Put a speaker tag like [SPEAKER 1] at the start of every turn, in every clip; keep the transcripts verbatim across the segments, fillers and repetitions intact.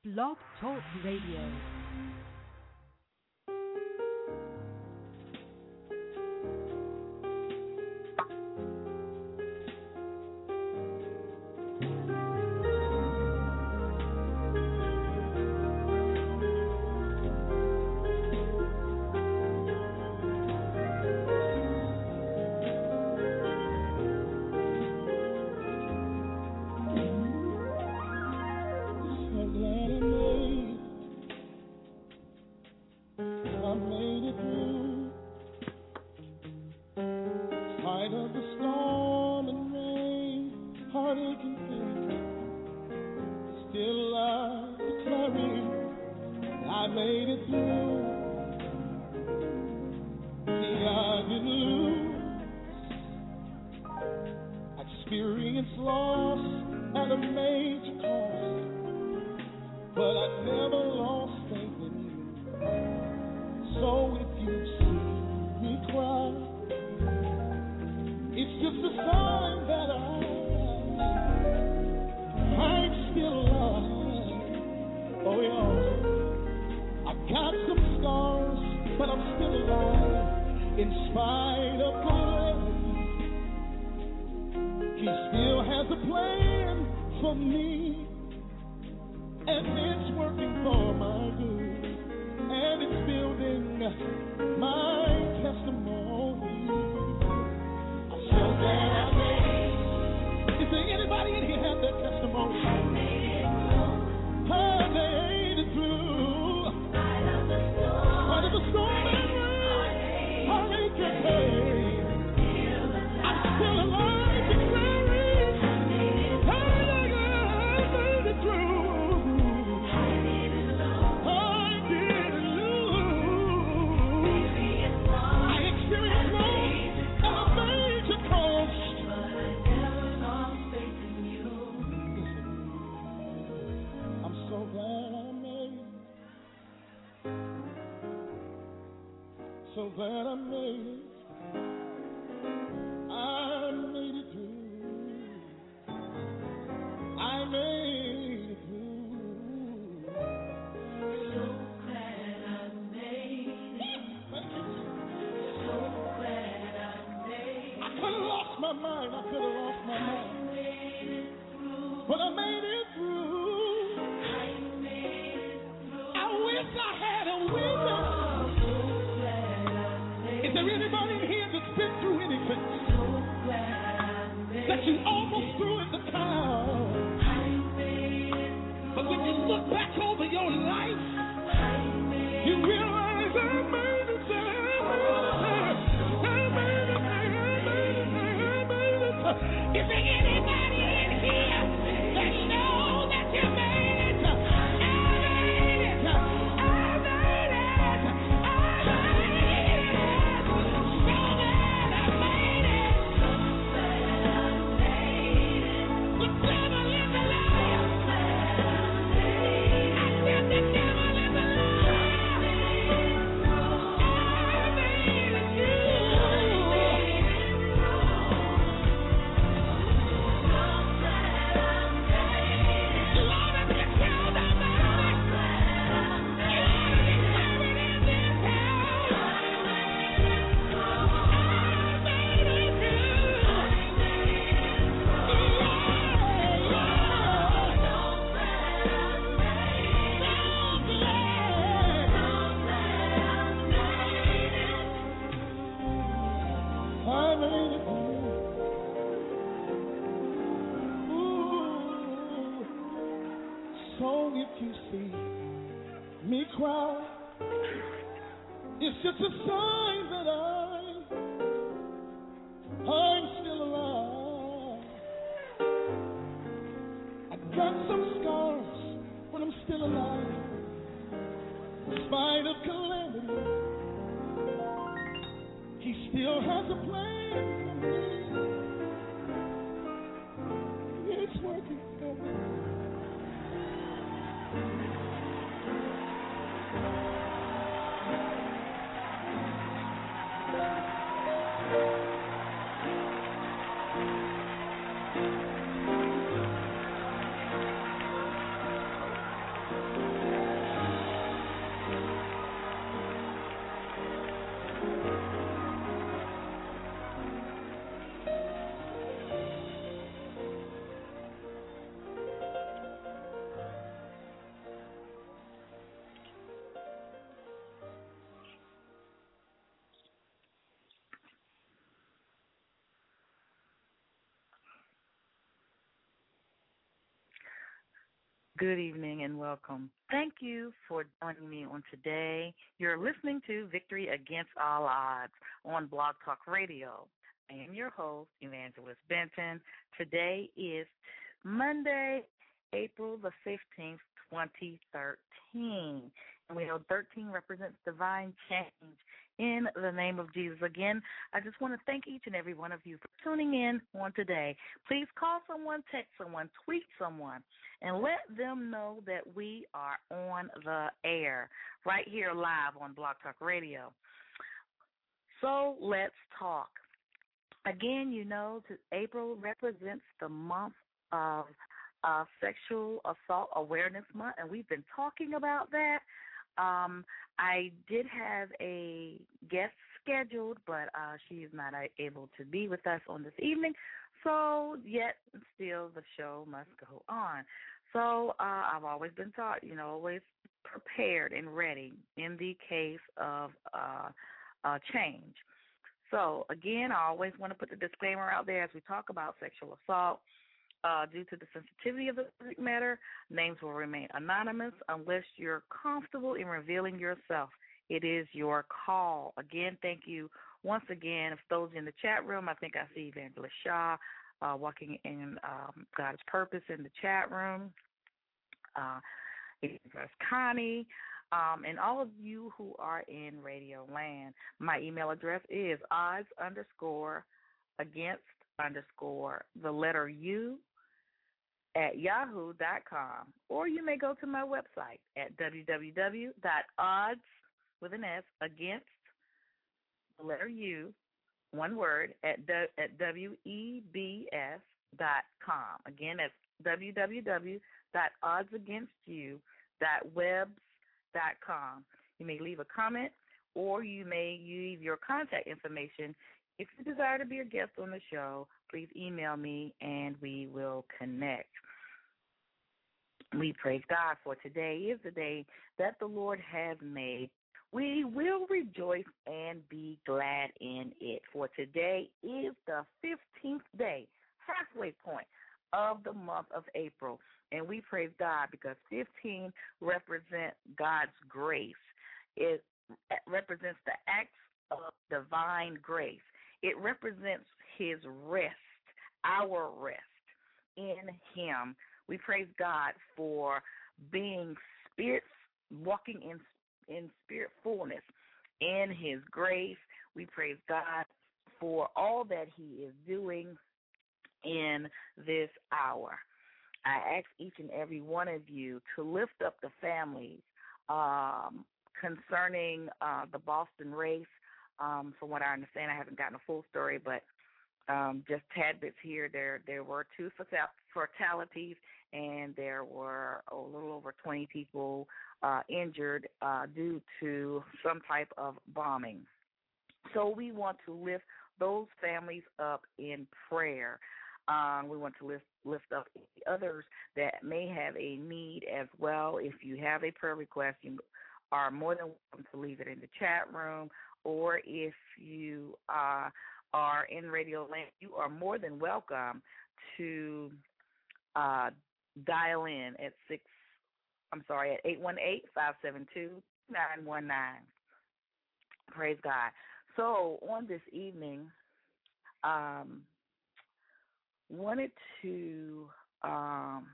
[SPEAKER 1] Blog Talk Radio.
[SPEAKER 2] Good evening and welcome. Thank you for joining me on today. You're listening to Victory Against All Odds on Blog Talk Radio. I am your host, Evangelist Benton. Today is Monday, April the fifteenth, twenty thirteen. And we know thirteen represents divine change in the name of Jesus. Again, I just want to thank each and every one of you for tuning in on today. Please call someone, text someone, tweet someone, and let them know that we are on the air right here live on Blog Talk Radio. So let's talk. Again, you know, April represents the month of uh, Sexual Assault Awareness Month, and we've been talking about that. Um, I did have a guest scheduled, but uh, she is not able to be with us on this evening, so yet still the show must go on. So uh, I've always been taught, you know, always prepared and ready in the case of uh, uh, change. So, again, I always want to put the disclaimer out there as we talk about sexual assault. Uh, due to the sensitivity of the subject matter, names will remain anonymous unless you're comfortable in revealing yourself. It is your call. Again, thank you once again. If those in the chat room, I think I see Evangelist Shaw uh, walking in um, God's Purpose in the chat room. Uh, Evangelist Connie. Um, and all of you who are in Radio Land, my email address is odds underscore against underscore the letter U at yahoo dot com. Or you may go to my website at www.odds with an S against the letter U, one word, at, at W E B S dot com. Again, that's www.oddsagainstyou.webs dot com. You may leave a comment or you may leave your contact information. If you desire to be a guest on the show, please email me and we will connect. We praise God for today is the day that the Lord has made. We will rejoice and be glad in it. For today is the fifteenth day, halfway point of the month of April. And we praise God because fifteen represents God's grace. It represents the acts of divine grace. It represents his rest, our rest in him. We praise God for being spirit, walking in in spirit fullness in his grace. We praise God for all that he is doing in this hour. I ask each and every one of you to lift up the families um, concerning uh, the Boston race. Um, from what I understand, I haven't gotten a full story, but um, just tad bits here. There there were two fatalities, and there were a little over twenty people uh, injured uh, due to some type of bombing. So we want to lift those families up in prayer. Um, we want to lift lift up others that may have a need as well. If you have a prayer request, you are more than welcome to leave it in the chat room, or if you uh, are in Radio Land, you are more than welcome to uh, dial in at six. I'm sorry, at eight one eight, five seven two, nine one nine. Praise God. So on this evening, um, wanted to um,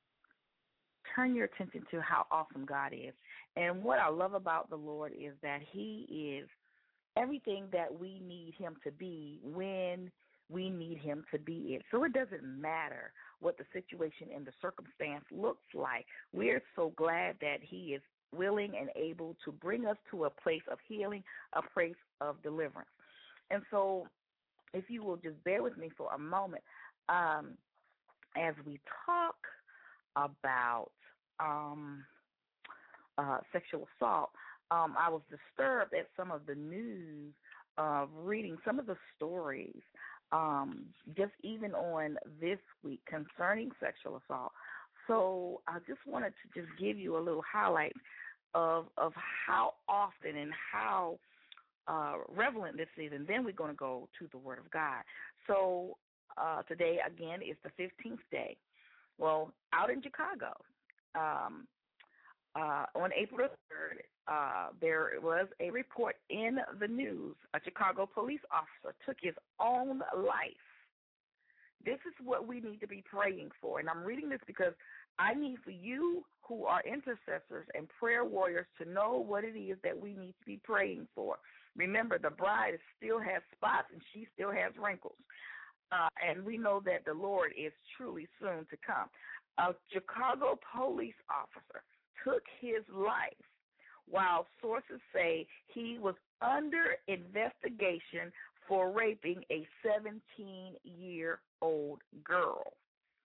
[SPEAKER 2] turn your attention to how awesome God is. And what I love about the Lord is that he is everything that we need him to be when we need him to be it. So it doesn't matter what the situation and the circumstance looks like. We're so glad that he is willing and able to bring us to a place of healing, a place of deliverance. And so if you will just bear with me for a moment, um, as we talk about um, uh, sexual assault, um, I was disturbed at some of the news, uh, reading some of the stories, um, just even on this week concerning sexual assault. So I just wanted to just give you a little highlight of of how often and how uh, relevant this is, and then we're going to go to the Word of God. So uh, today, again, is the fifteenth day. Well, out in Chicago, um, uh, on April the third, uh, there was a report in the news. A Chicago police officer took his own life. This is what we need to be praying for. And I'm reading this because I need for you who are intercessors and prayer warriors to know what it is that we need to be praying for. Remember, the bride still has spots and she still has wrinkles. Uh, and we know that the Lord is truly soon to come. A Chicago police officer took his life while sources say he was under investigation for raping a seventeen-year-old girl.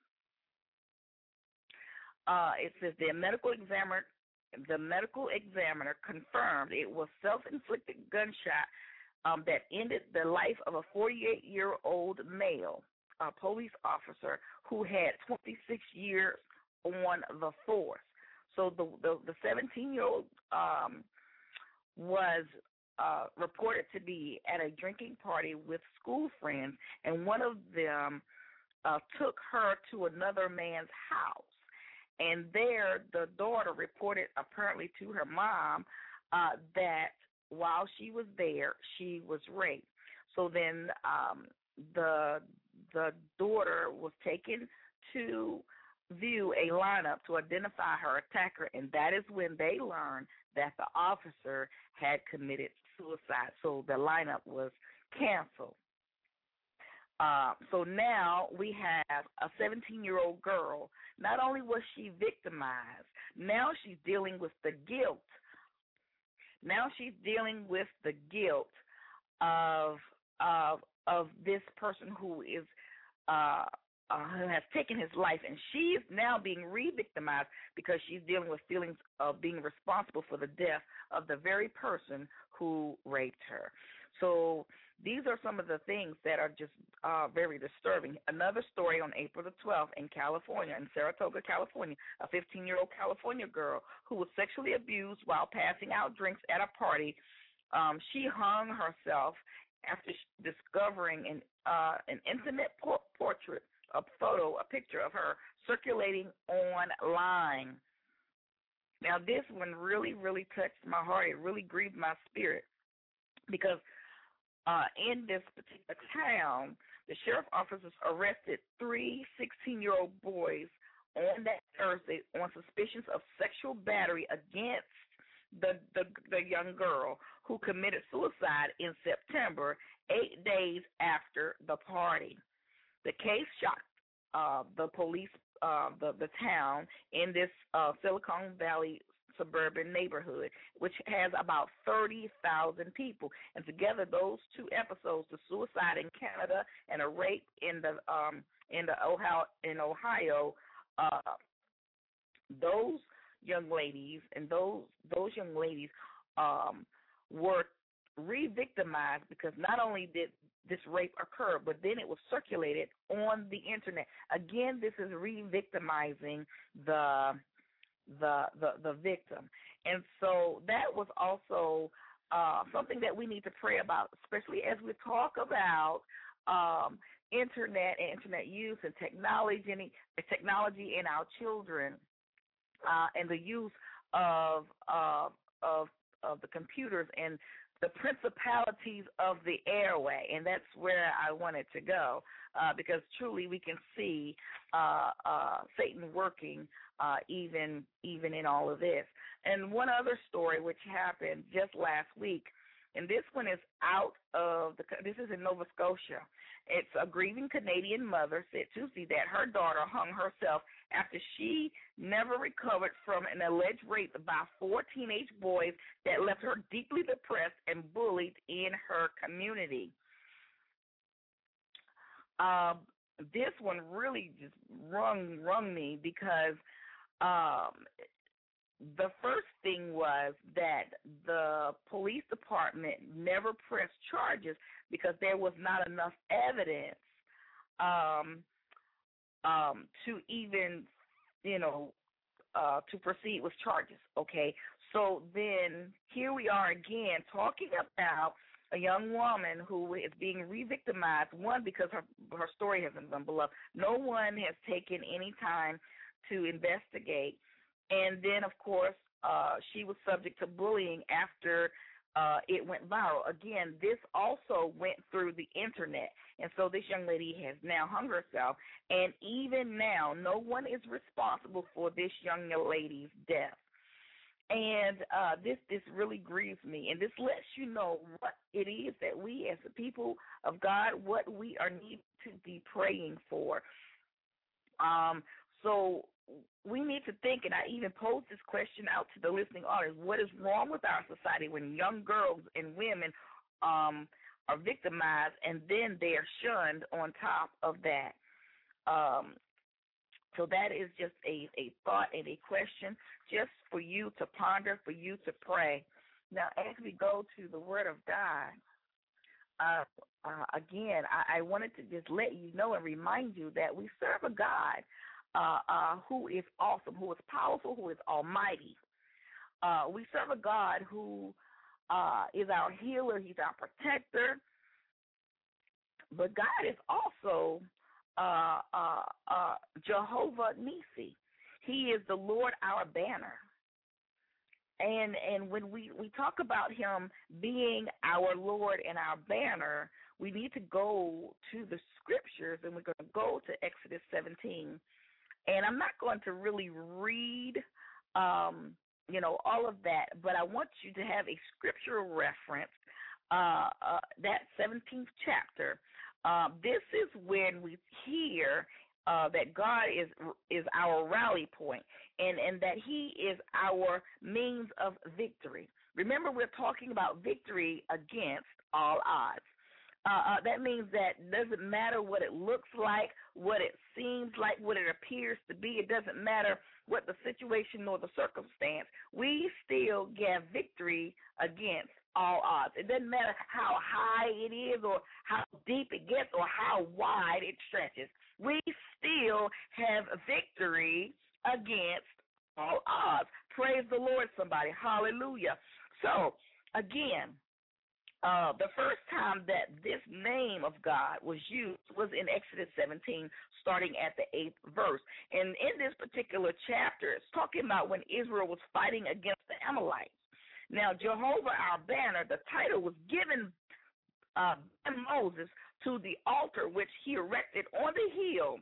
[SPEAKER 2] Uh, it says the medical examiner, the medical examiner confirmed it was self-inflicted gunshot um, that ended the life of a forty-eight-year-old male, a police officer who had twenty-six years on the force. So the the, the seventeen-year-old um, was uh, reported to be at a drinking party with school friends, and one of them uh, took her to another man's house. And there, the daughter reported apparently to her mom uh, that while she was there, she was raped. So then um, the the daughter was taken to view a lineup to identify her attacker, and that is when they learned that the officer had committed suicide. So the lineup was canceled. Uh, so now we have a seventeen-year-old girl. Not only was she victimized, now she's dealing with the guilt. Now she's dealing with the guilt of of of this person who is uh, uh, who has taken his life, and she is now being re-victimized because she's dealing with feelings of being responsible for the death of the very person who raped her. So these are some of the things that are just uh, very disturbing. Another story on April the twelfth in California, in Saratoga, California, a fifteen-year-old California girl who was sexually abused while passing out drinks at a party. Um, she hung herself after discovering an, uh, an intimate por- portrait, a photo, a picture of her circulating online. Now, this one really, really touched my heart. It really grieved my spirit because Uh, in this particular town, the sheriff officers arrested three sixteen-year-old boys on that Thursday on suspicions of sexual battery against the, the the young girl who committed suicide in September, eight days after the party. The case shocked uh, the police, uh, the the town in this uh, Silicon Valley suburban neighborhood, which has about thirty thousand people. And together, those two episodes, the suicide in Canada and a rape in the um, in the Ohio in Ohio, uh, those young ladies and those those young ladies um, were re-victimized because not only did this rape occur, but then it was circulated on the internet. Again, this is re-victimizing the the the the victim. And so that was also uh, something that we need to pray about, especially as we talk about um, internet and internet use and technology and technology in our children uh, and the use of uh, of of the computers and the principalities of the airway. And that's where I wanted to go uh, because truly we can see uh, uh, Satan working Uh, even even in all of this. And one other story which happened just last week, and this one is out of the, this is in Nova Scotia. It's a grieving Canadian mother said Tuesday that her daughter hung herself after she never recovered from an alleged rape by four teenage boys that left her deeply depressed and bullied in her community. Um, this one really just rung rung me because Um, the first thing was that the police department never pressed charges because there was not enough evidence um, um, to even, you know, uh, to proceed with charges, okay? So then here we are again talking about a young woman who is being re-victimized, one, because her, her story hasn't been beloved. No one has taken any time to investigate And then, of course, uh, she was subject to bullying after uh, it went viral. Again, this also went through the internet. And so this young lady has now hung herself. And even now, no one is responsible for this young lady's death. And uh, this this really grieves me. And this lets you know what it is that we as the people of God, what we are needing to be praying for. Um, so we need to think, and I even posed this question out to the listening audience, what is wrong with our society when young girls and women um, are victimized and then they are shunned on top of that? Um, so that is just a, a thought and a question just for you to ponder, for you to pray. Now, as we go to the Word of God, uh, uh, again, I, I wanted to just let you know and remind you that we serve a God uh, uh, who is awesome, who is powerful, who is almighty. Uh, we serve a God who uh, is our healer. He's our protector. But God is also uh, uh, uh, Jehovah Nissi. He is the Lord our banner. And and when we, we talk about him being our Lord and our banner, we need to go to the scriptures, and we're going to go to Exodus seventeen. And I'm not going to really read, um, you know, all of that, but I want you to have a scriptural reference, uh, uh, that seventeenth chapter. Uh, this is when we hear Uh, that God is is our rally point, and, and that he is our means of victory. Remember, we're talking about victory against all odds. Uh, uh, that means that it doesn't matter what it looks like, what it seems like, what it appears to be. It doesn't matter what the situation or the circumstance. We still get victory against all odds. It doesn't matter how high it is or how deep it gets or how wide it stretches. We still have victory against all odds. Praise the Lord, somebody. Hallelujah. So, again, uh, the first time that this name of God was used was in Exodus seventeen, starting at the eighth verse. And in this particular chapter, it's talking about when Israel was fighting against the Amalekites. Now, Jehovah, our banner, the title was given uh, by Moses to the altar which he erected on the hill,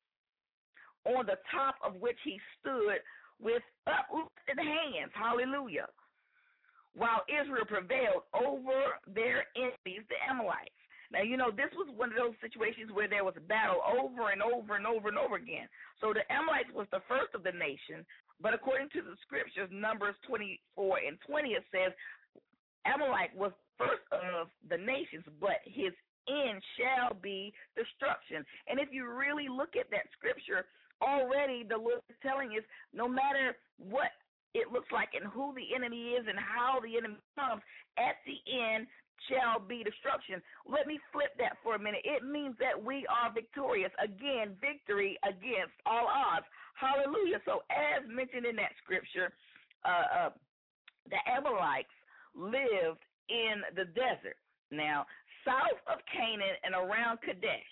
[SPEAKER 2] on the top of which he stood with uplifted hands. Hallelujah. While Israel prevailed over their enemies, the Amalekites. Now, you know, this was one of those situations where there was a battle over and over and over and over again. So the Amalekites was the first of the nation, but according to the scriptures, Numbers twenty-four and twenty, it says Amalek was first of the nations, but his end shall be destruction. And if you really look at that scripture, already the Lord is telling us no matter what it looks like and who the enemy is and how the enemy comes, at the end shall be destruction. Let me flip that for a minute. It means that we are victorious. Again, victory against all odds. Hallelujah. So as mentioned in that scripture, uh, uh, the Amalekites lived in the desert. Now, south of Canaan and around Kadesh.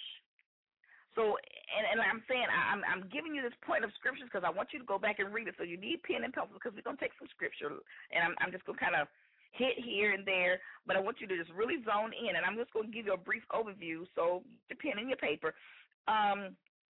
[SPEAKER 2] So, and, and I'm saying, I'm, I'm giving you this point of scriptures because I want you to go back and read it. So you need pen and pencil because we're going to take some scripture, and I'm, I'm just going to kind of hit here and there, but I want you to just really zone in, and I'm just going to give you a brief overview, so your pen and your paper. Um,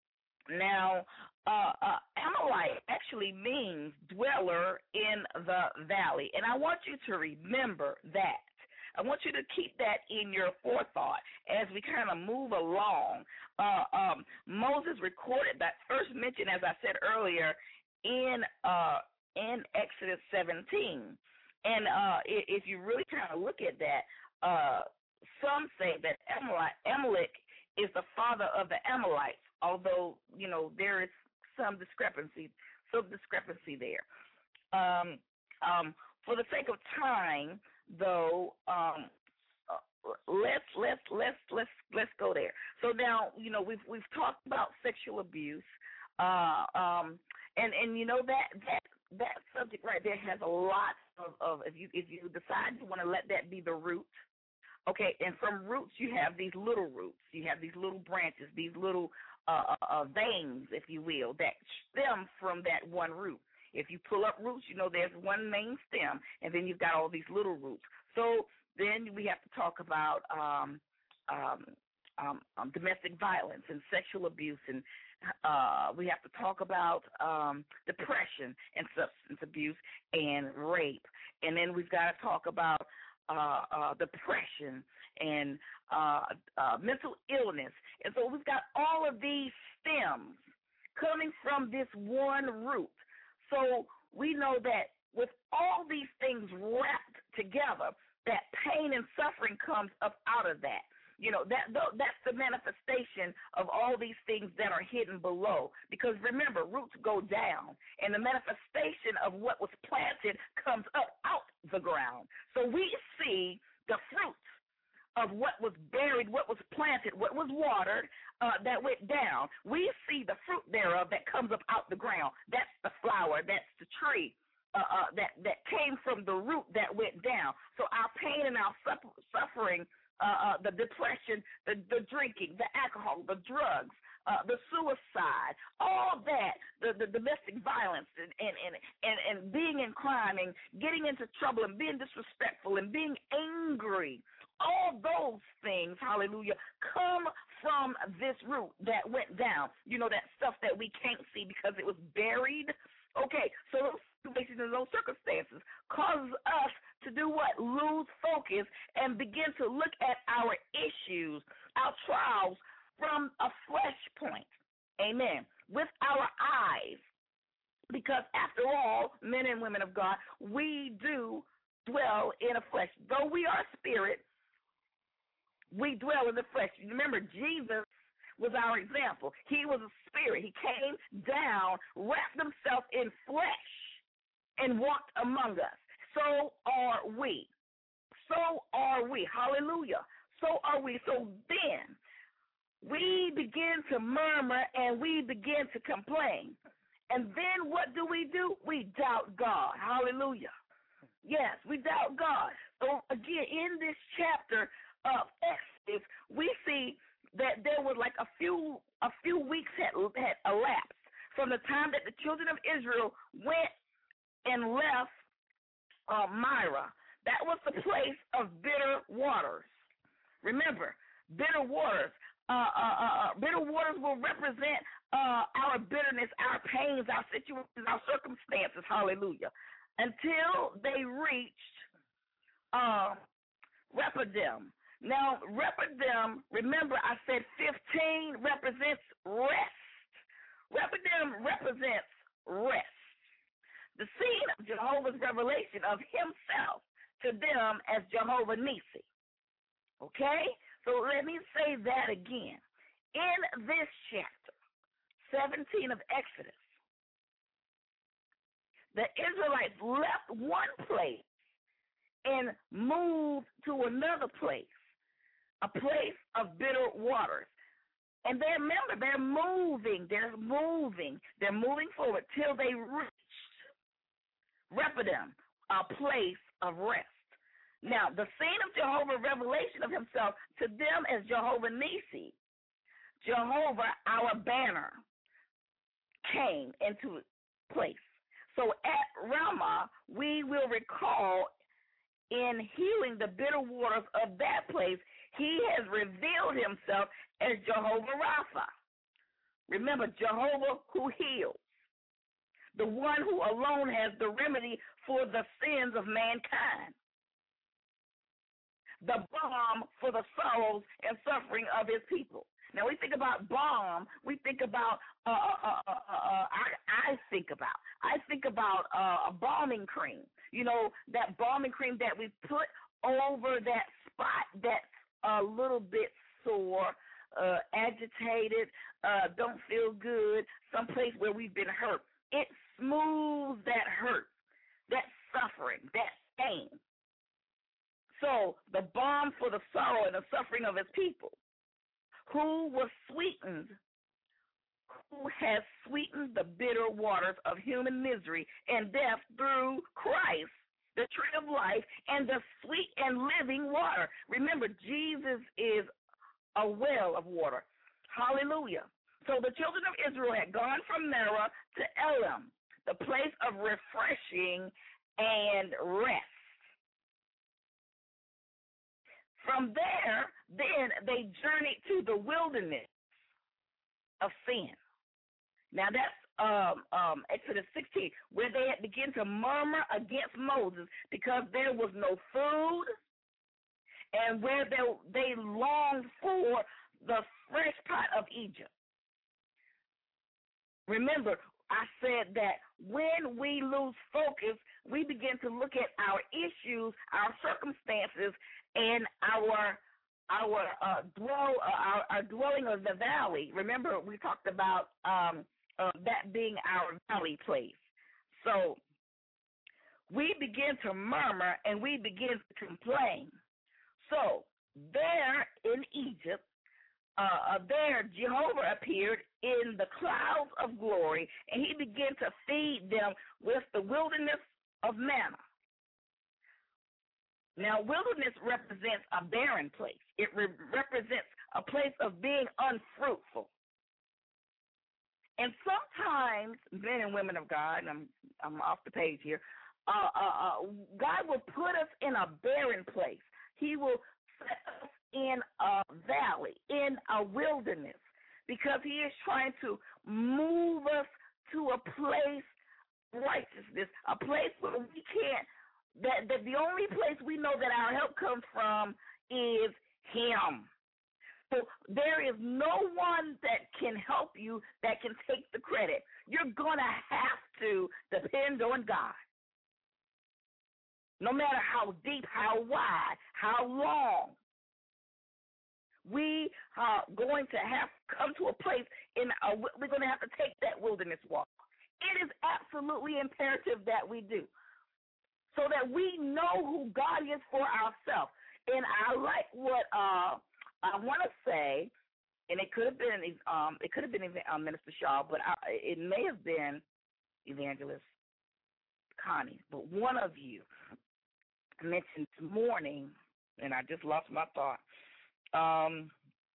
[SPEAKER 2] now, uh, uh, Amalek actually means dweller in the valley, and I want you to remember that. I want you to keep that in your forethought as we kind of move along. Uh, um, Moses recorded that first mention, as I said earlier, in uh, in Exodus seventeen. And uh, if you really kind of look at that, uh, some say that Amalek, Amalek is the father of the Amalekites, although, you know, there is some discrepancy, some discrepancy there. Um, um, for the sake of time, though, um, uh, let's let's let's let's let's go there. So now, you know, we've we've talked about sexual abuse, uh, um, and and you know that that that subject right there has a lot of, of if you if you decide you want to let that be the root. Okay, and from roots you have these little roots, you have these little branches, these little uh, uh, veins, if you will, that stem from that one root. If you pull up roots, you know there's one main stem, and then you've got all these little roots. So then we have to talk about um, um, um, um, domestic violence and sexual abuse, and uh, we have to talk about um, depression and substance abuse and rape. And then we've got to talk about uh, uh, depression and uh, uh, mental illness. And so we've got all of these stems coming from this one root. So we know that with all these things wrapped together, that pain and suffering comes up out of that. You know, that that's the manifestation of all these things that are hidden below. Because remember, roots go down, and the manifestation of what was planted comes up out the ground. So we see the fruits of what was buried, what was planted, what was watered, uh, that went down. We see the fruit thereof that comes up out the ground. That's the flower. That's the tree. Uh, uh, that, that came from the root that went down. So our pain and our suffer- suffering, uh, uh, the depression, the, the drinking, the alcohol, the drugs, uh, the suicide, all that, the, the domestic violence and, and, and, and, and being in crime and getting into trouble and being disrespectful and being angry, all those things, hallelujah, come from this root that went down. You know, that stuff that we can't see because it was buried. Okay, so those situations and those circumstances cause us to do what? Lose focus and begin to look at our issues, our trials from a flesh point. Amen. With our eyes. Because after all, men and women of God, we do dwell in a flesh. Though we are spirit, we dwell in the flesh. Remember, Jesus was our example. He was a spirit. He came down, wrapped himself in flesh, and walked among us. So are we. So are we. Hallelujah. So are we. So then we begin to murmur and we begin to complain. And then what do we do? We doubt God. Hallelujah. Yes, we doubt God. So again, in this chapter of Exodus, we see that there was like a few a few weeks had, had elapsed from the time that the children of Israel went and left uh, Myra. That was the place of bitter waters. Remember, bitter waters. Uh, uh, uh, bitter waters will represent uh, our bitterness, our pains, our situations, our circumstances. Hallelujah. Until they reached uh, Rephidim. Now, Rephidim, remember I said fifteen represents rest. Rephidim represents rest. The scene of Jehovah's revelation of himself to them as Jehovah Nissi. Okay? So let me say that again. In this chapter, seventeen of Exodus, the Israelites left one place and moved to another place, a place of bitter waters. And they remember, they're moving, they're moving, they're moving forward till they reached Rephidim, a place of rest. Now, the scene of Jehovah's revelation of himself to them as Jehovah Nissi, Jehovah, our banner, came into place. So at Ramah, we will recall in healing the bitter waters of that place, he has revealed himself as Jehovah Rapha. Remember, Jehovah who heals, the one who alone has the remedy for the sins of mankind, the balm for the sorrows and suffering of his people. Now, we think about balm, we think about, uh, uh, uh, uh, uh, I, I think about, I think about uh, a balming cream. You know, that balming cream that we put over that spot that's a little bit sore, uh, agitated, uh, don't feel good, someplace where we've been hurt. It smooths that hurt, that suffering, that pain. So the balm for the sorrow and the suffering of his people, who was sweetened, who has sweetened the bitter waters of human misery and death through Christ, the tree of life, and the sweet and living water. Remember, Jesus is a well of water. Hallelujah. So the children of Israel had gone from Merah to Elim the place of refreshing and rest. From there, then they journeyed to the wilderness of sin. Now that's um, um, Exodus sixteen, where they had begun to murmur against Moses because there was no food, and where they, they longed for the fresh pot of Egypt. Remember, I said that when we lose focus, we begin to look at our issues, our circumstances, and our our uh, dwell uh, our, our dwelling of the valley. Remember, we talked about um, uh, that being our valley place. So we begin to murmur and we begin to complain. So there in Egypt, uh, there Jehovah appeared in the clouds of glory, and he began to feed them with the wilderness of manna. Now, wilderness represents a barren place. It re- represents a place of being unfruitful. And sometimes, men and women of God, and I'm I'm off the page here, uh, uh, uh, God will put us in a barren place. He will set us in a valley, in a wilderness, because he is trying to move us to a place of righteousness, a place where we can't, that, that the only place we know that our help comes from is him. So there is no one that can help you that can take the credit. You're going to have to depend on God. No matter how deep, how wide, how long, we are going to have to come to a place in a, we're going to have to take that wilderness walk. It is absolutely imperative that we do, so that we know who God is for ourselves. And I like what uh, I want to say, and it could have been um, it could have been uh, Minister Shaw, but I, it may have been Evangelist Connie. But one of you mentioned this morning, and I just lost my thought, um,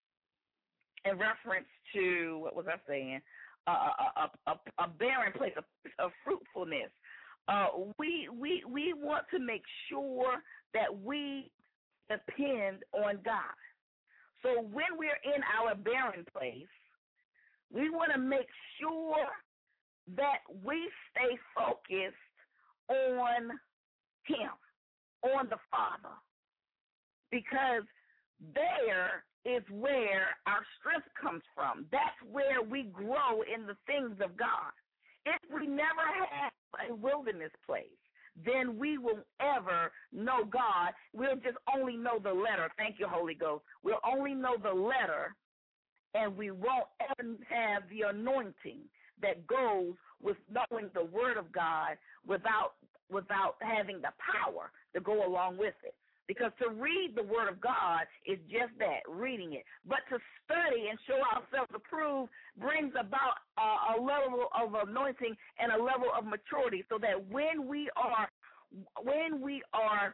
[SPEAKER 2] in reference to, what was I saying, uh, a, a, a, a barren place of, of fruitfulness. Uh, we we we want to make sure that we depend on God. So when we're in our barren place, we want to make sure that we stay focused on him, on the Father, because there is where our strength comes from. That's where we grow in the things of God. If we never have a wilderness place, then we will ever know God. We'll just only know the letter. Thank you, Holy Ghost. We'll only know the letter, and we won't ever have the anointing that goes with knowing the Word of God without without having the power to go along with it. Because to read the Word of God is just that, reading it. But to study and show ourselves approved brings about uh, a level of anointing and a level of maturity, so that when we are when we are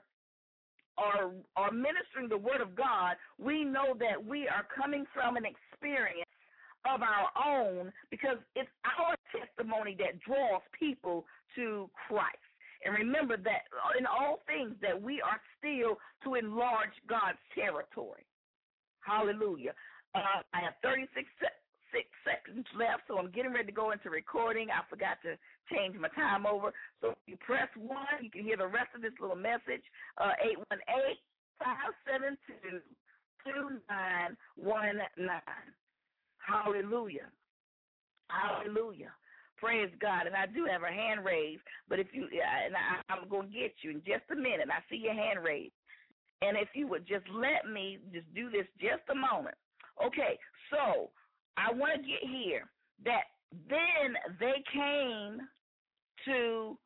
[SPEAKER 2] are are ministering the Word of God, we know that we are coming from an experience of our own, because it's our testimony that draws people to Christ. And remember that in all things that we are still to enlarge God's territory. Hallelujah. Uh, I have thirty-six six seconds left, so I'm getting ready to go into recording. I forgot to change my time over. So if you press one, you can hear the rest of this little message, uh, eight one eight, five seven two, two nine one nine. Hallelujah. Hallelujah. Praise God. And I do have a hand raised, but if you, and I, I'm going to get you in just a minute. I see your hand raised. And if you would just let me just do this just a moment. Okay, so I want to get here that then they came to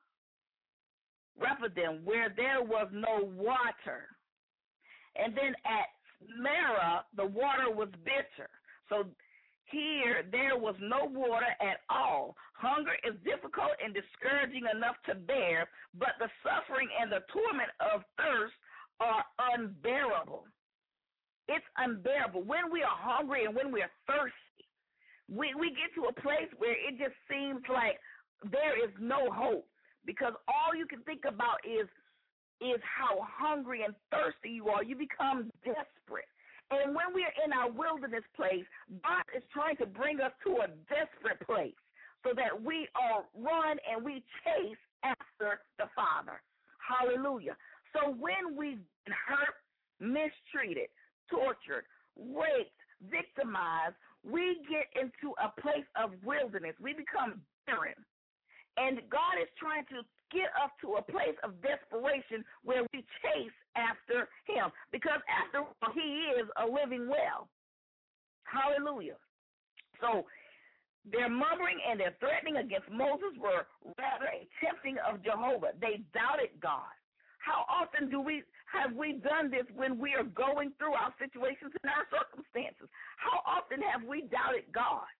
[SPEAKER 2] Rephidim where there was no water. And then at Marah, the water was bitter. So here, there was no water at all. Hunger is difficult and discouraging enough to bear, but the suffering and the torment of thirst are unbearable. It's unbearable. When we are hungry and when we are thirsty, we, we get to a place where it just seems like
[SPEAKER 3] there is no hope, because all you can think about is is how hungry and thirsty you are. You become desperate. And when we're in our wilderness place, God is trying to bring us to a desperate place so that we are run and we chase after the Father. Hallelujah. So when we've been hurt, mistreated, tortured, raped, victimized, we get into a place of wilderness. We become barren. And God is trying to get us to a place of desperation where we chase after him, because after all, he is a living well. Hallelujah. So their murmuring and their threatening against Moses were rather a tempting of Jehovah. They doubted God. How often do we have we done this when we are going through our situations and our circumstances? How often have we doubted God?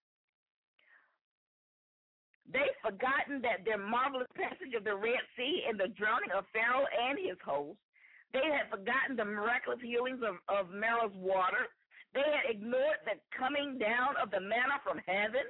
[SPEAKER 3] They've forgotten that their marvelous passage of the Red Sea and the drowning of Pharaoh and his host. They had forgotten the miraculous healings of, of Mara's water. They had ignored the coming down of the manna from heaven.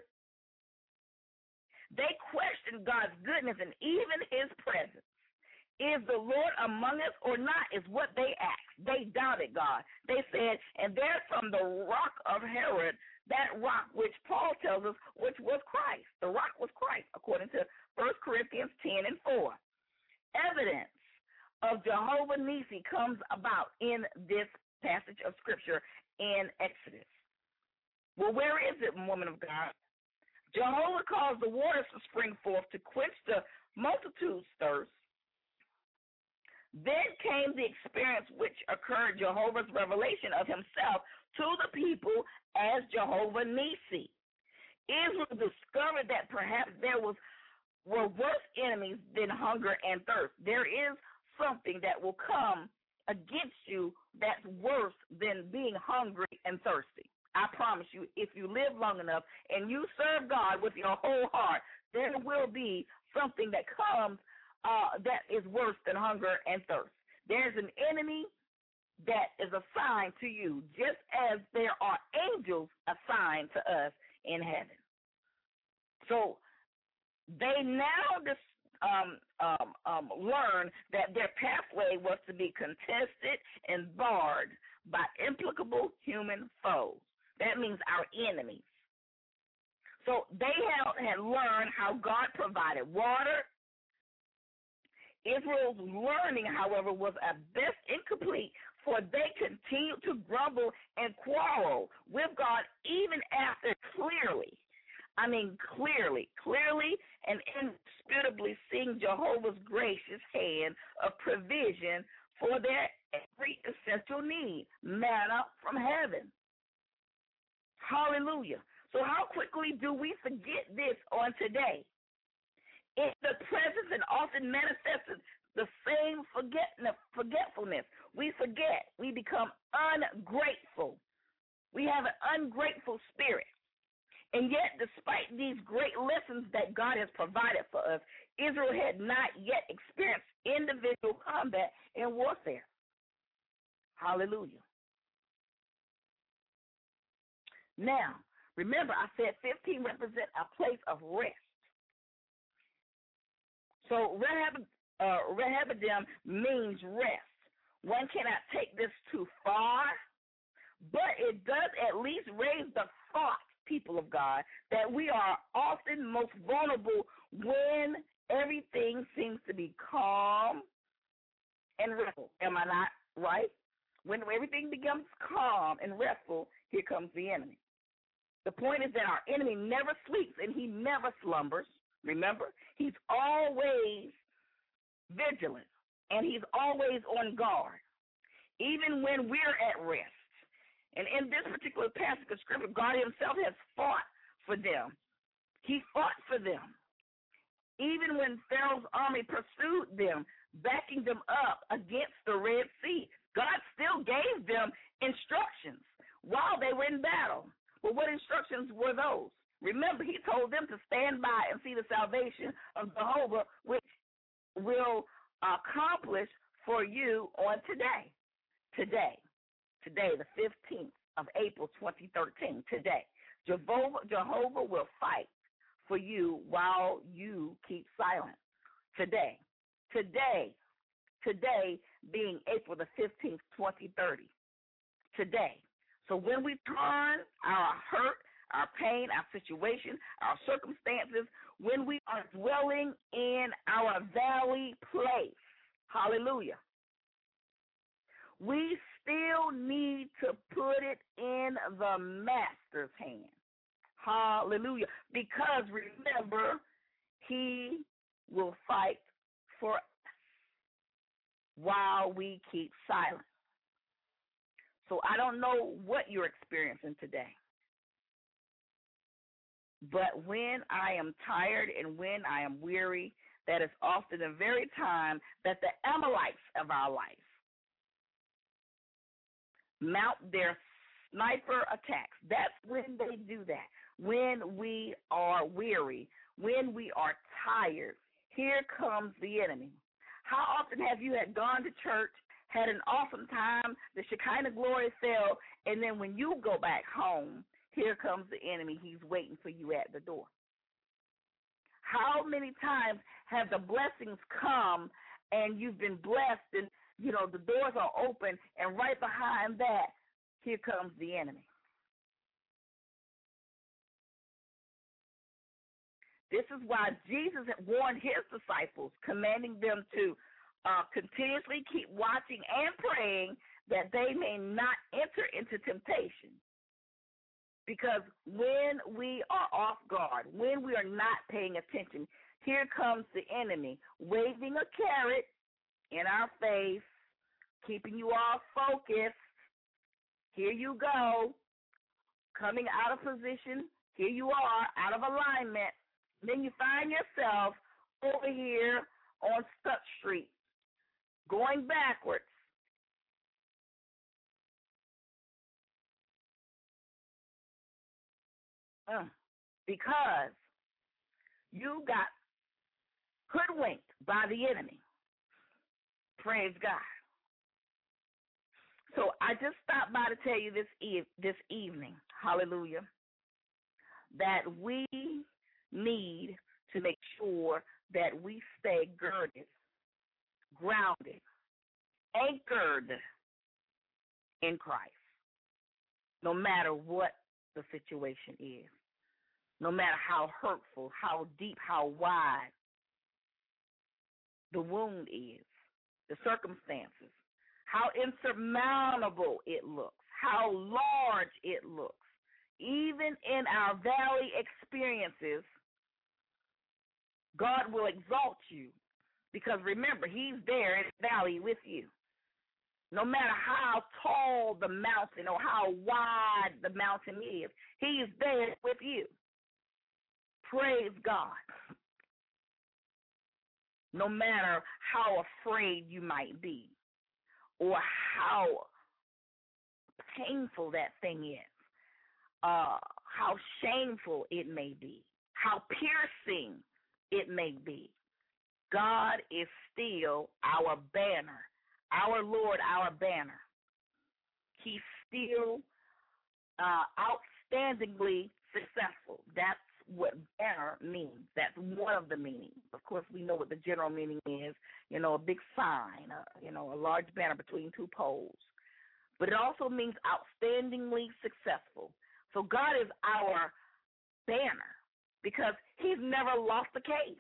[SPEAKER 3] They questioned God's goodness and even his presence. Is the Lord among us or not, is what they asked. They doubted God. They said, and there's from the rock of Herod, that rock which Paul tells us, which was Christ. The rock was Christ, according to First Corinthians ten and four. Evidence of Jehovah Nissi comes about in this passage of Scripture in Exodus. Well, where is it, woman of God? Jehovah caused the waters to spring forth to quench the multitude's thirst. Then came the experience which occurred, Jehovah's revelation of himself to the people as Jehovah Nissi. Israel discovered that perhaps there was were worse enemies than hunger and thirst. There is something that will come against you that's worse than being hungry and thirsty. I promise you, if you live long enough and you serve God with your whole heart, there will be something that comes Uh, that is worse than hunger and thirst. There's an enemy that is assigned to you, just as there are angels assigned to us in heaven. So they now dis, um, um, um, learn that their pathway was to be contested and barred by implacable human foes. That means our enemies. So they had, had learned how God provided water. Israel's learning, however, was at best incomplete, for they continued to grumble and quarrel with God even after clearly, I mean clearly, clearly and indisputably seeing Jehovah's gracious hand of provision for their every essential need, manna from heaven. Hallelujah. So how quickly do we forget this on today? In the presence and often manifested the same forget, forgetfulness. We forget. We become ungrateful. We have an ungrateful spirit. And yet, despite these great lessons that God has provided for us, Israel had not yet experienced individual combat and warfare. Hallelujah. Now, remember, I said fifteen represent a place of rest. So Rehab, uh, Rehabidim means rest. One cannot take this too far, but it does at least raise the thought, people of God, that we are often most vulnerable when everything seems to be calm and restful. Am I not right? When everything becomes calm and restful, here comes the enemy. The point is that our enemy never sleeps and he never slumbers. Remember, he's always vigilant, and he's always on guard, even when we're at rest. And in this particular passage of Scripture, God himself has fought for them. He fought for them. Even when Pharaoh's army pursued them, backing them up against the Red Sea, God still gave them instructions while they were in battle. Well, what instructions were those? Remember, he told them to stand by and see the salvation of Jehovah, which will accomplish for you on today. Today. Today, the fifteenth of April, twenty thirteen. Today. Jehovah, Jehovah will fight for you while you keep silent. Today, today, today being April the fifteenth, twenty thirty. Today. So when we turn our hurt, our pain, our situation, our circumstances, when we are dwelling in our valley place, hallelujah, we still need to put it in the master's hand. Hallelujah. Because remember, he will fight for us while we keep silent. So I don't know what you're experiencing today. But when I am tired and when I am weary, that is often the very time that the Amalekites of our life mount their sniper attacks. That's when they do that. When we are weary, when we are tired, here comes the enemy. How often have you had gone to church, had an awesome time, the Shekinah glory fell, and then when you go back home, here comes the enemy. He's waiting for you at the door. How many times have the blessings come and you've been blessed and, you know, the doors are open, and right behind that, here comes the enemy. This is why Jesus had warned his disciples, commanding them to uh, continuously keep watching and praying that they may not enter into temptation. Because when we are off guard, when we are not paying attention, here comes the enemy waving a carrot in our face, keeping you all focused. Here you go, coming out of position. Here you are, out of alignment. Then you find yourself over here on Stuck Street, going backwards. Uh, because you got hoodwinked by the enemy. Praise God. So I just stopped by to tell you this eve- this evening, hallelujah, that we need to make sure that we stay girded, grounded, anchored in Christ, no matter what the situation is, no matter how hurtful, how deep, how wide the wound is, the circumstances, how insurmountable it looks, how large it looks. Even in our valley experiences, God will exalt you, because remember, he's there in the valley with you. No matter how tall the mountain or how wide the mountain is, he is there with you. Praise God. No matter how afraid you might be or how painful that thing is, uh, how shameful it may be, how piercing it may be, God is still our banner, our Lord, our banner. He's still uh, outstandingly successful. That's what banner means. That's one of the meanings. Of course, we know what the general meaning is, you know, a big sign, uh, you know, a large banner between two poles. But it also means outstandingly successful. So God is our banner because he's never lost a case.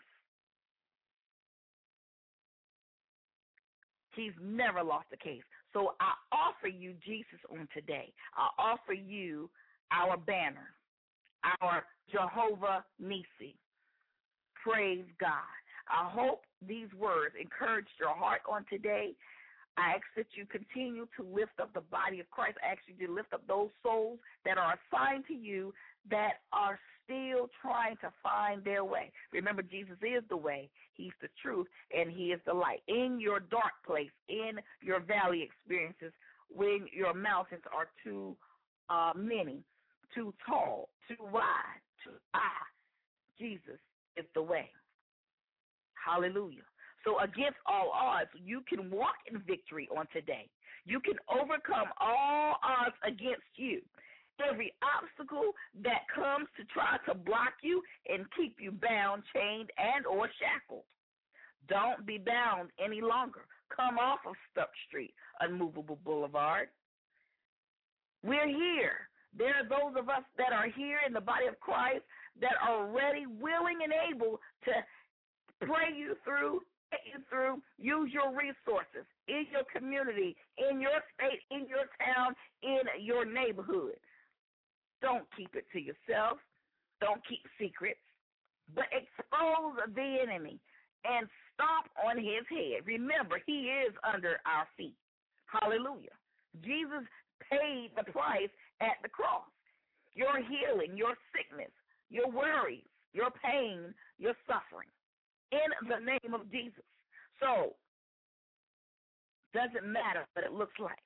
[SPEAKER 3] He's never lost a case. So I offer you Jesus on today. I offer you our banner, our Jehovah Nissi. Praise God. I hope these words encouraged your heart on today. I ask that you continue to lift up the body of Christ. I ask you to lift up those souls that are assigned to you that are still trying to find their way. Remember, Jesus is the way, he's the truth, and he is the light. In your dark place, in your valley experiences, when your mountains are too uh, many, too tall, too wide, too high, Jesus is the way. Hallelujah. So against all odds, you can walk in victory on today. You can overcome all odds against you. every obstacle that comes to try to block you and keep you bound, chained, and or shackled. Don't be bound any longer. Come off of Stuck Street, Unmovable Boulevard. We're here. There are those of us that are here in the body of Christ that are ready, willing, and able to pray you through, get you through, use your resources in your community, in your state, in your town, in your neighborhood. Don't keep it to yourself. Don't keep secrets, but expose the enemy and stomp on his head. Remember, he is under our feet. Hallelujah. Jesus paid the price at the cross. Your healing, your sickness, your worries, your pain, your suffering, in the name of Jesus. So, doesn't matter what it looks like.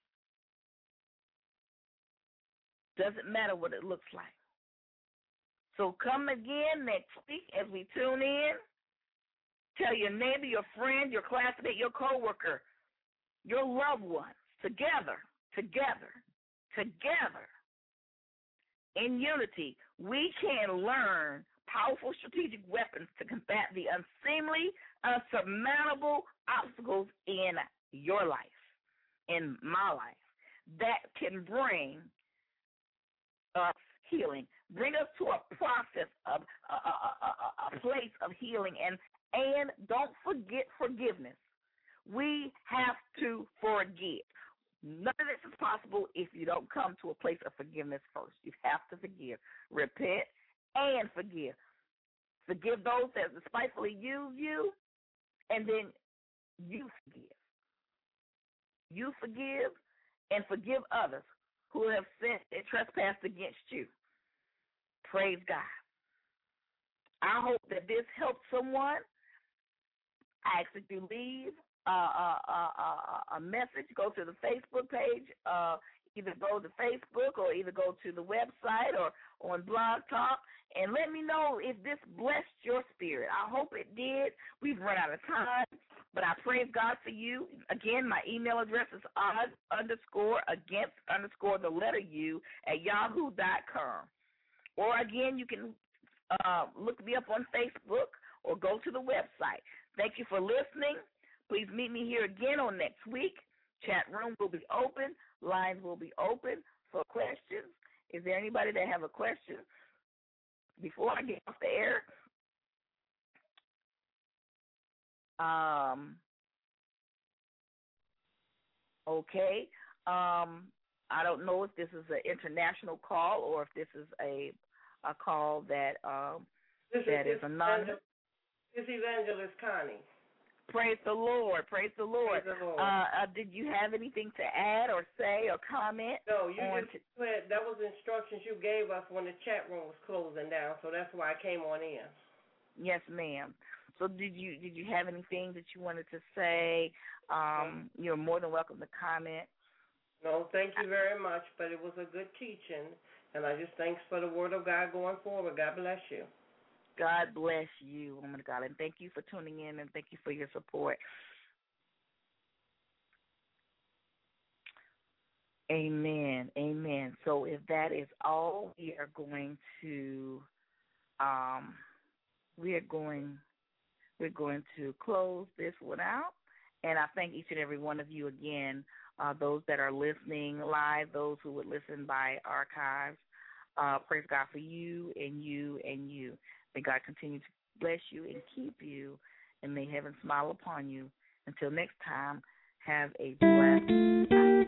[SPEAKER 3] Doesn't matter what it looks like. So come again next week as we tune in. Tell your neighbor, your friend, your classmate, your coworker, your loved ones, together, together, together, in unity, we can learn powerful strategic weapons to combat the unseemly, unsurmountable obstacles in your life, in my life, that can bring us healing, bring us to a process of a, a, a, a place of healing, and and don't forget forgiveness. We have to forgive. None of this is possible if you don't come to a place of forgiveness first. You have to forgive, repent, and forgive. Forgive those that despitefully use you, and then you forgive. You forgive and forgive others who have sinned and trespassed against you. Praise God. I hope that this helps someone. I ask that you leave uh, uh, uh, uh, a message. Go to the Facebook page. Uh, either go to Facebook or either go to the website or on Blog Talk and let me know if this blessed your spirit. I hope it did. We've run out of time, but I praise God for you. Again, my email address is odds underscore against underscore the letter U at yahoo dot com. Or, again, you can uh, look me up on Facebook or go to the website. Thank you for listening. Please meet me here again on next week. Chat room will be open. Lines will be open for questions. Is there anybody that have a question before I get off the air? Um. Okay. Um. I don't know if this is an international call or if this is a a call that um
[SPEAKER 4] this
[SPEAKER 3] that is,
[SPEAKER 4] is
[SPEAKER 3] anonymous.
[SPEAKER 4] It's Evangelist Connie.
[SPEAKER 3] Praise the Lord. Praise the Lord.
[SPEAKER 4] Praise the Lord.
[SPEAKER 3] Uh, uh, did you have anything to add or say or comment?
[SPEAKER 4] No, you
[SPEAKER 3] on
[SPEAKER 4] just
[SPEAKER 3] t-
[SPEAKER 4] said that was instructions you gave us when the chat room was closing down, so that's why I came on in.
[SPEAKER 3] Yes, ma'am. So did you did you have anything that you wanted to say? Um, you're more than welcome to comment.
[SPEAKER 4] No, thank you very much, but it was a good teaching, and I just thanks for the word of God going forward. God bless you.
[SPEAKER 3] God bless you, woman of God, and thank you for tuning in, and thank you for your support. Amen, amen. So if that is all, we are going to, um, we are going, we're going to close this one out, and I thank each and every one of you again, uh, those that are listening live, those who would listen by archives. Uh, praise God for you and you and you. May God continue to bless you and keep you, and may heaven smile upon you. Until next time, have a blessed night.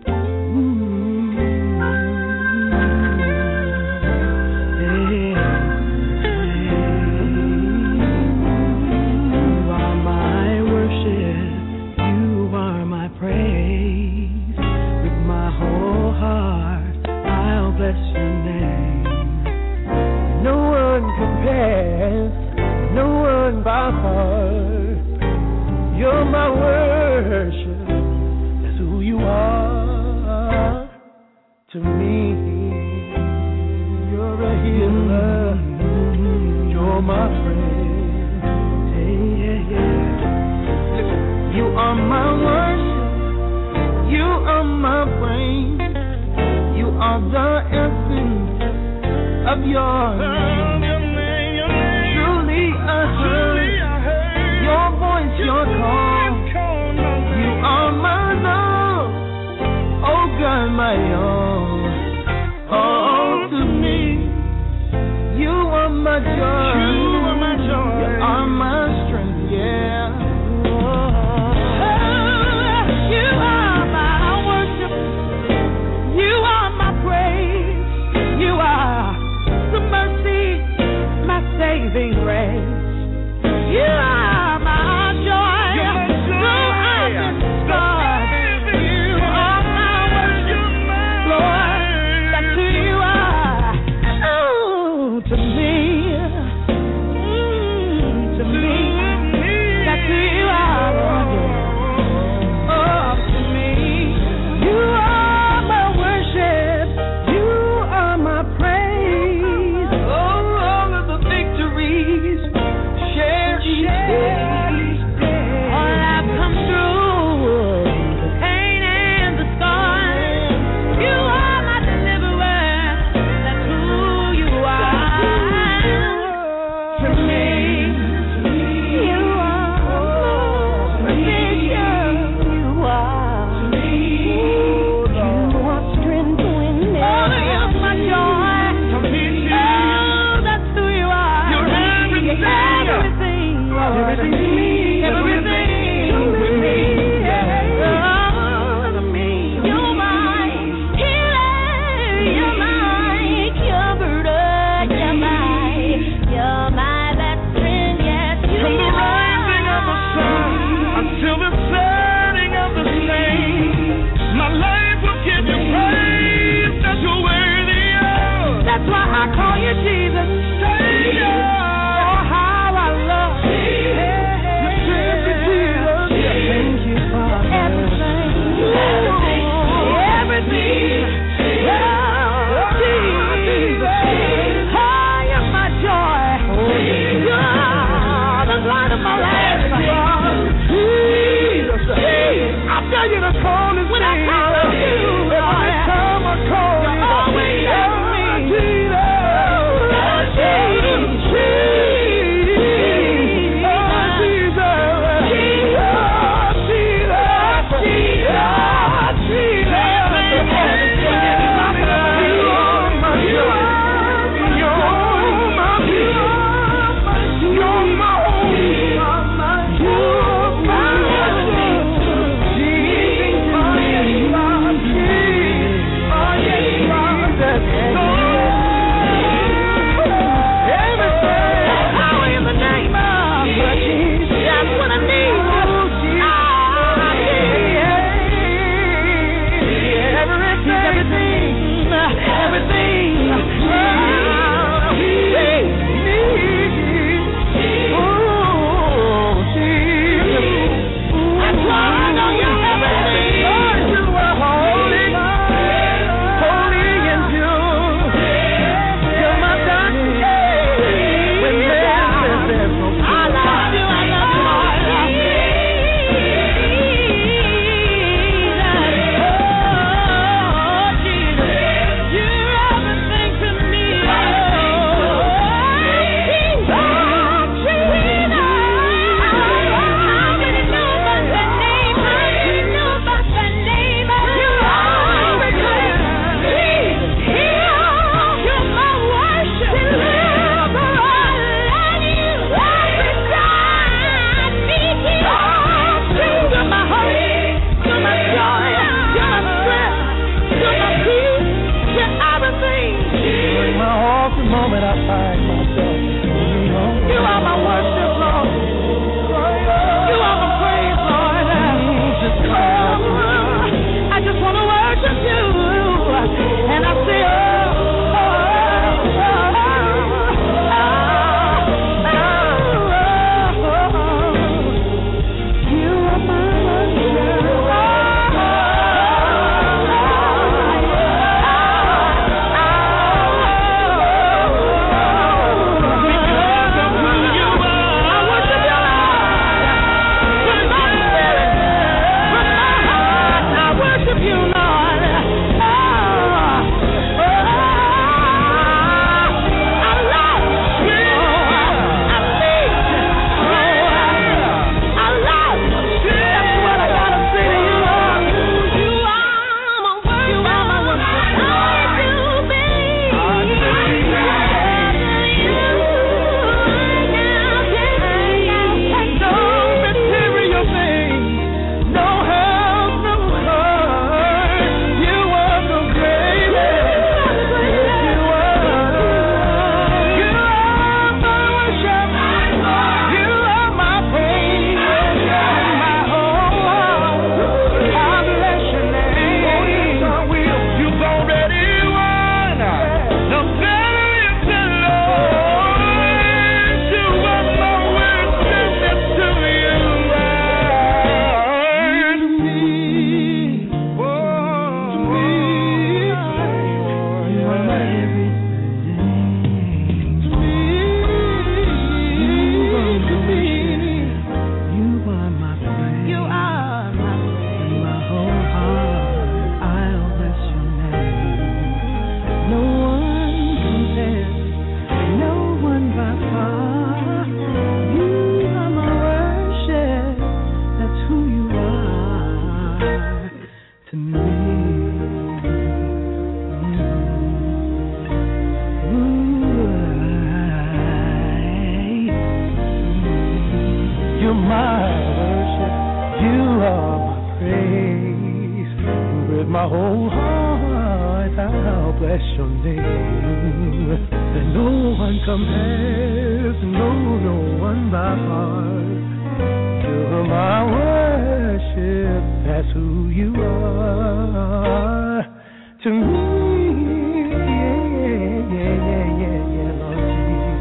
[SPEAKER 5] You are my worship, you are my praise. With my whole heart, I'll bless your name. No one compares, no one by heart. You're my worship, that's who you are to me. You're a healer, you're my friend. Yeah, yeah, yeah. You are my worship, you are my brain. You are the essence of your name. Truly I heard your voice, your call. You are my love, oh God, my all. Oh, to me, you are my joy. You are my joy. You are my strength, yeah. Saving grace, you are my joy. Throughout this storm, you are my worship, Lord. That's who you are. Oh, to me, to me. You're my worship, you are my praise. With my whole heart, I'll bless your name. And no one compares, no, no one by heart. You're my worship, that's who you are to me. Yeah, yeah, yeah, yeah, yeah, Lord Jesus.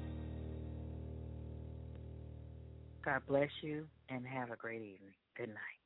[SPEAKER 2] God bless you and have a great evening. Good night.